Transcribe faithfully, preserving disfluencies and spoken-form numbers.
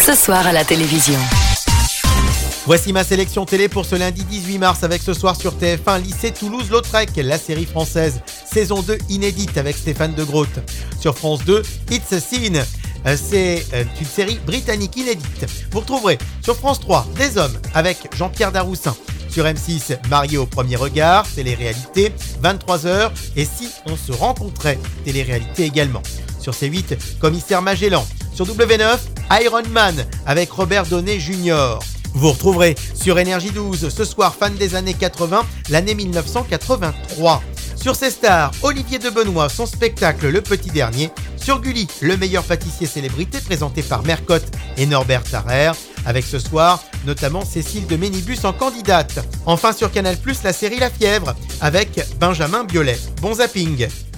Ce soir à la télévision. Voici ma sélection télé pour ce lundi dix-huit mars avec ce soir sur T F un Lycée Toulouse-Lautrec, la série française, saison deux inédite avec Stéphane de Groot. Sur France deux, It's a Sin, c'est une série britannique inédite. Vous retrouverez sur France trois Des Hommes avec Jean-Pierre Daroussin. Sur M six, Marié au premier regard, télé-réalité, vingt-trois heures, et Si on se rencontrait, télé-réalité également. Sur C huit, Commissaire Magellan. Sur W neuf, Iron Man avec Robert Downey junior Vous retrouverez sur Énergie douze ce soir, fan des années quatre-vingts, l'année mille neuf cent quatre-vingt-trois. Sur C Stars, Olivier de Benoît, son spectacle Le Petit Dernier. Sur Gulli, le meilleur pâtissier célébrité présenté par Mercotte et Norbert Tarrer, avec ce soir notamment Cécile de Ménibus en candidate. Enfin sur Canal plus, la série La Fièvre avec Benjamin Biolay. Bon zapping.